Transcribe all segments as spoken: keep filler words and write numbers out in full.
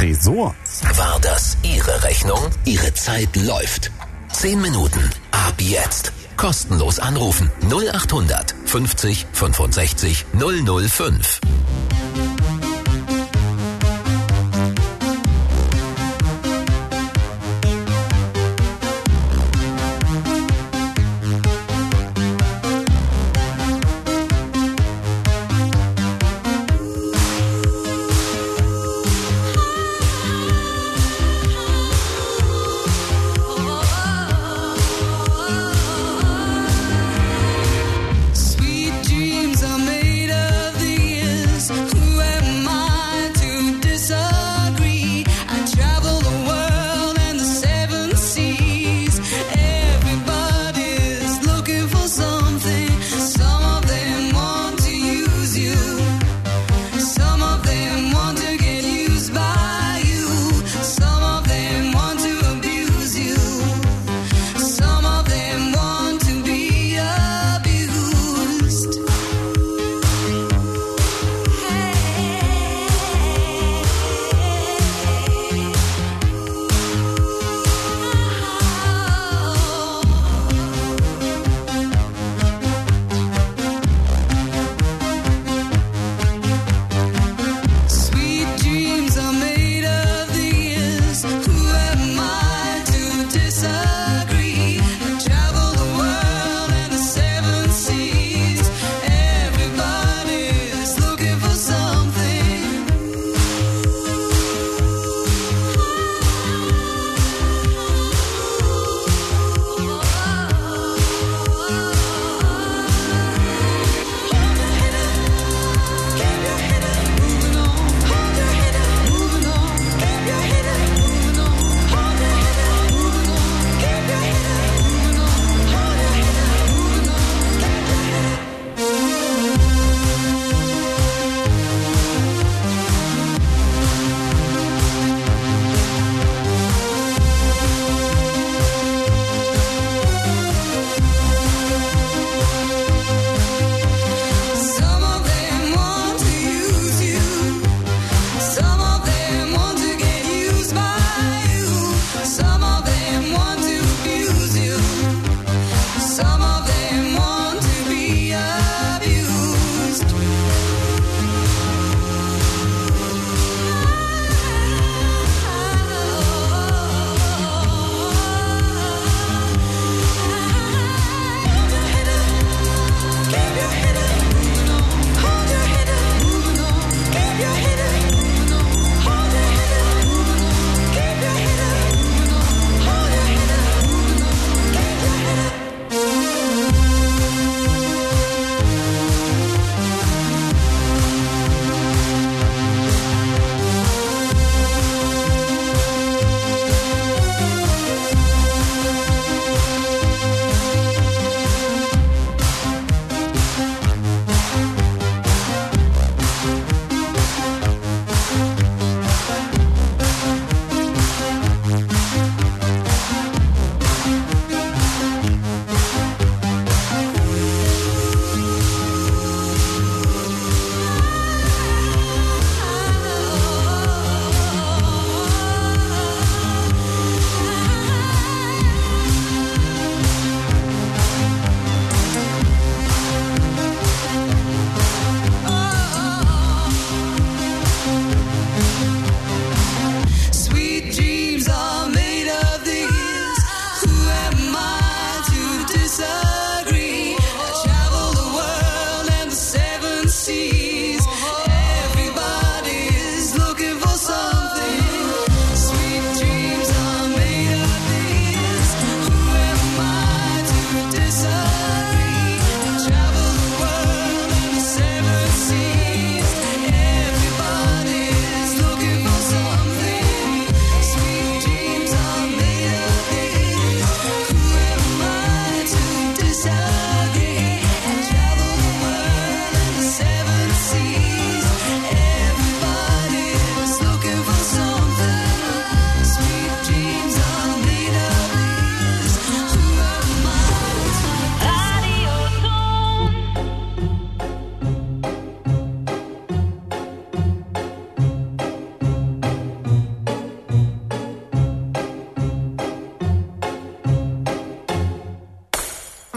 Tresor. War das Ihre Rechnung? Ihre Zeit läuft. Zehn Minuten. Ab jetzt. Kostenlos anrufen. null acht hundert fünfzig fünfundsechzig null null fünf. Sweet dreams are made of these.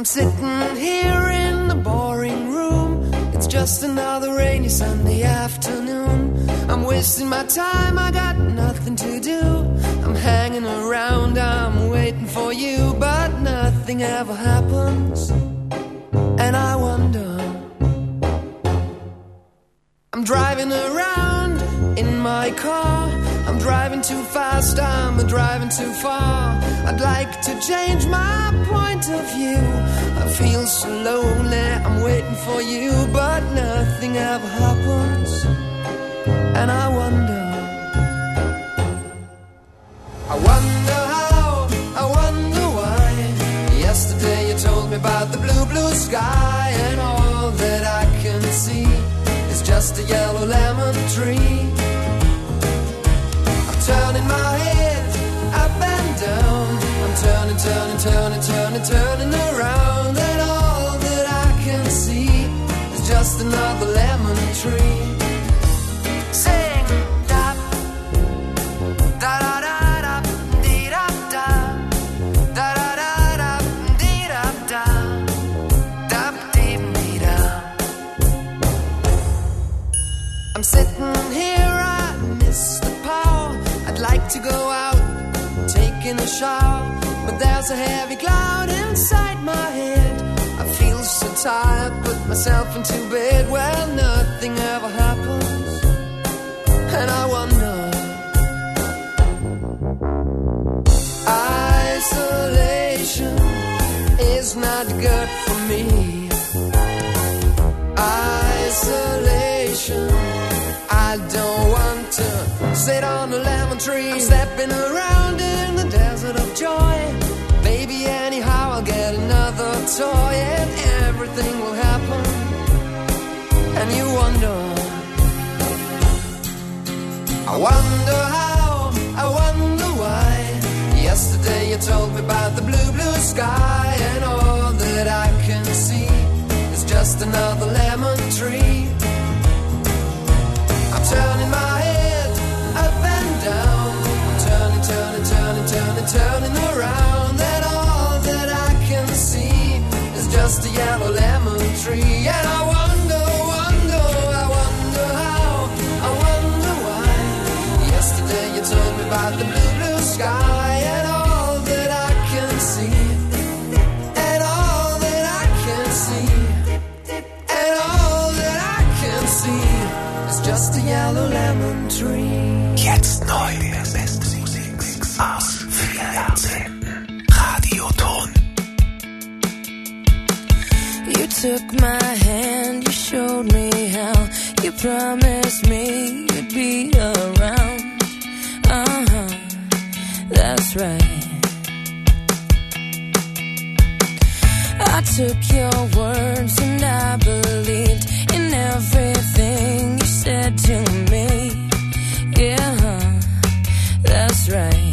I'm sitting here in the boring room. It's just another rainy Sunday afternoon. I'm wasting my time, I got nothing to do. I'm hanging around, I'm waiting for you, but nothing ever happens. And I wonder, I'm driving around in my car. I'm driving too fast, I'm driving too far. I'd like to change my point of view. I feel so lonely, I'm waiting for you, but nothing ever happens. And I wonder, I wonder how, I wonder why. Yesterday you told me about the blue, blue sky, and all that I can see is just a yellow lemon tree. I'm turning my head up and down. I'm turning, turning, turning, turning, turning around, and all that I can see is just another lemon tree. Sing, da, da da da da, dee da da, da da da da, dee da da, da dee dee da. I'm sitting here, I miss the power. I'd like to go out, taking a shower, but there's a heavy cloud inside my head. I feel so tired, put myself into bed where nothing ever happens. And I wonder, isolation is not good for me. Isolation, I don't want to sit on a lemon tree. I'm stepping around in the desert of joy. Maybe anyhow I'll get another toy, and everything will happen. And you wonder, I wonder how, I wonder why. Yesterday you told me about the blue, blue sky, and all that I can see is just another lemon tree. I'm turning my head up and down. I'm turning, turning, turning, turning, turning around, and all that I can see is just a yellow lemon tree. And I wonder, wonder, I wonder how, I wonder why. Yesterday you told me about the blue, blue sky, and all that I can see, and all that I can see, and all that I can see is just a yellow lemon tree. Jetzt neu, der beste Musikmix aus vier Jahrzehnten. Radioton. You took my hand, you showed me how. You promised me you'd be around. Uh-huh, that's right. I took your words and I believed in everything you said to me. Yeah, that's right.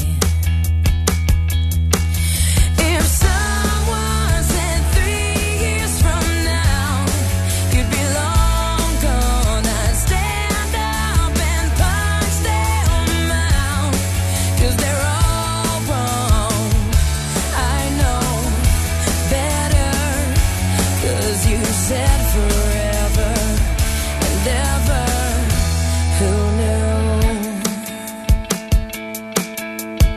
If someone said three years from now you'd be long gone, I'd stand up and punch them out, 'cause they're all wrong. I know better, 'cause you said forever and ever. Who knew?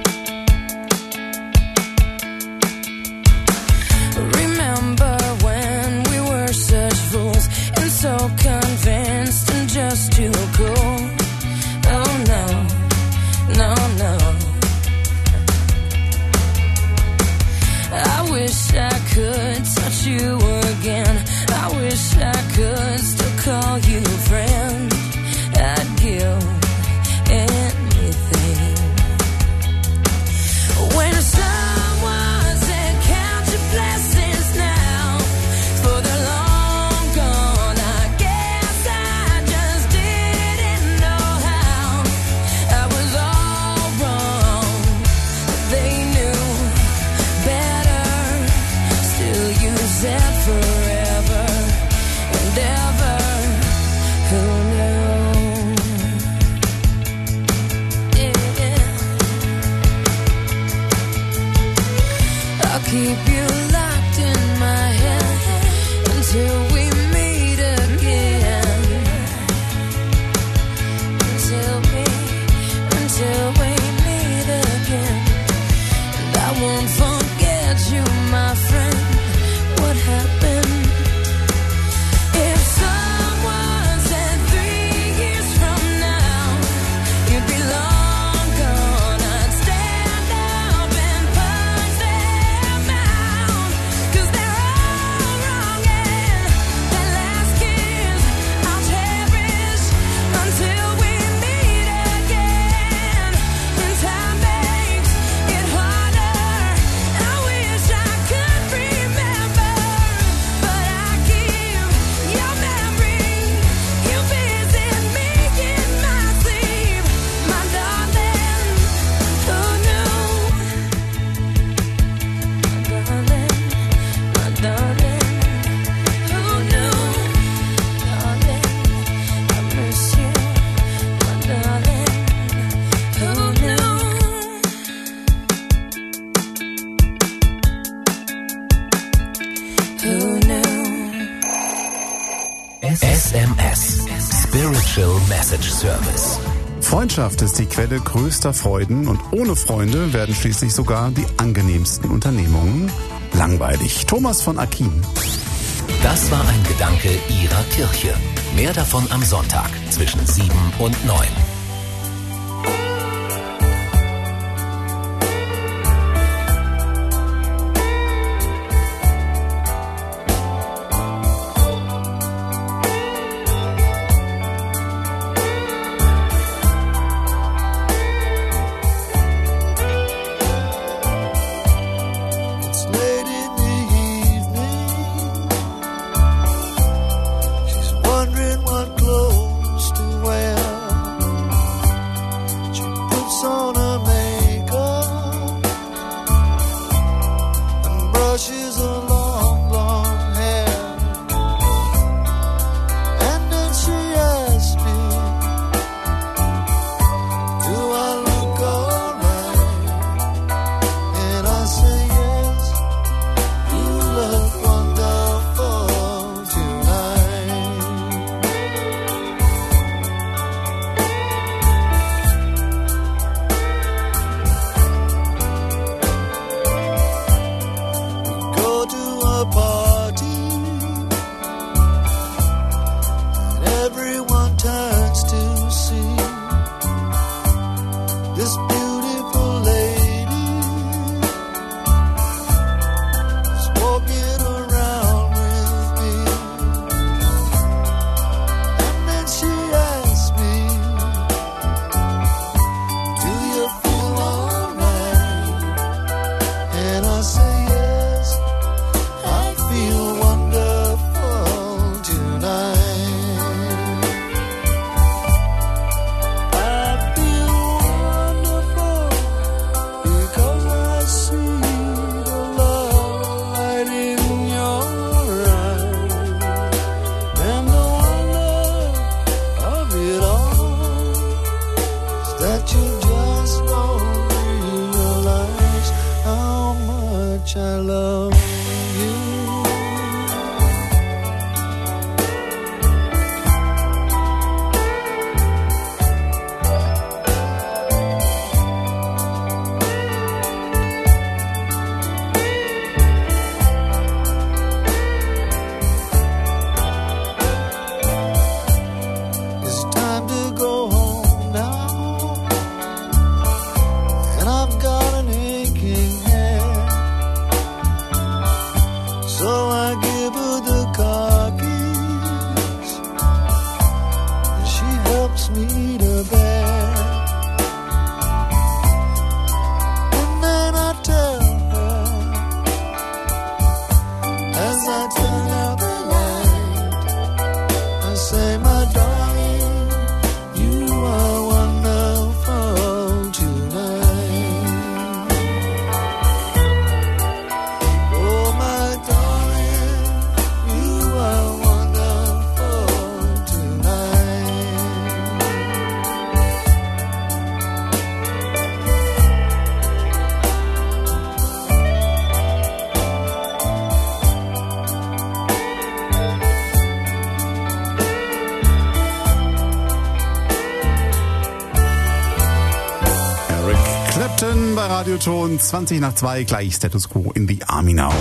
Essential Message Service. Freundschaft ist die Quelle größter Freuden und ohne Freunde werden schließlich sogar die angenehmsten Unternehmungen langweilig. Thomas von Aquin. Das war ein Gedanke Ihrer Kirche. Mehr davon am Sonntag zwischen sieben und neun. Bei Radioton zwanzig nach zwei, gleich Status Quo in the Army Now.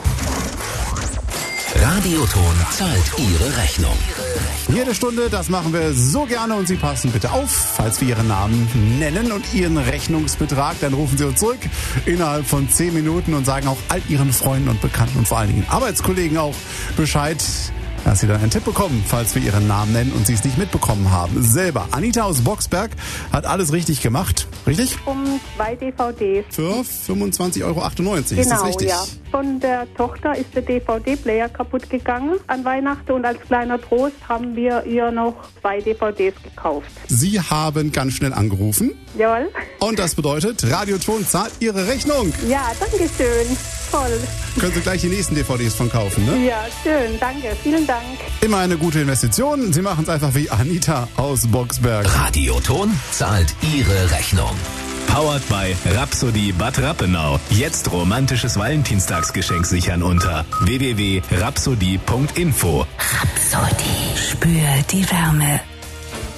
Radioton zahlt Ihre Rechnung. Jede Stunde, das machen wir so gerne und Sie passen bitte auf, falls wir Ihren Namen nennen und Ihren Rechnungsbetrag, dann rufen Sie uns zurück innerhalb von zehn Minuten und sagen auch all Ihren Freunden und Bekannten und vor allen Dingen Arbeitskollegen auch Bescheid, dass Sie dann einen Tipp bekommen, falls wir Ihren Namen nennen und Sie es nicht mitbekommen haben. Selber, Anita aus Boxberg hat alles richtig gemacht. Richtig? Um zwei D V Ds. Für fünfundzwanzig Euro achtundneunzig, genau, ist das richtig? Ja. Von der Tochter ist der D V D-Player kaputt gegangen an Weihnachten und als kleiner Trost haben wir ihr noch zwei D V Ds gekauft. Sie haben ganz schnell angerufen. Jawohl. Und das bedeutet, Radioton zahlt Ihre Rechnung. Ja, danke schön. Toll. Können Sie gleich die nächsten D V Ds von kaufen, ne? Ja, schön. Danke. Vielen Dank. Immer eine gute Investition. Sie machen es einfach wie Anita aus Boxberg. Radioton zahlt Ihre Rechnung. Powered by Rhapsody Bad Rappenau. Jetzt romantisches Valentinstagsgeschenk sichern unter w w w punkt rhapsody punkt info. Rhapsody. Spür die Wärme.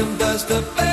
him just a bit.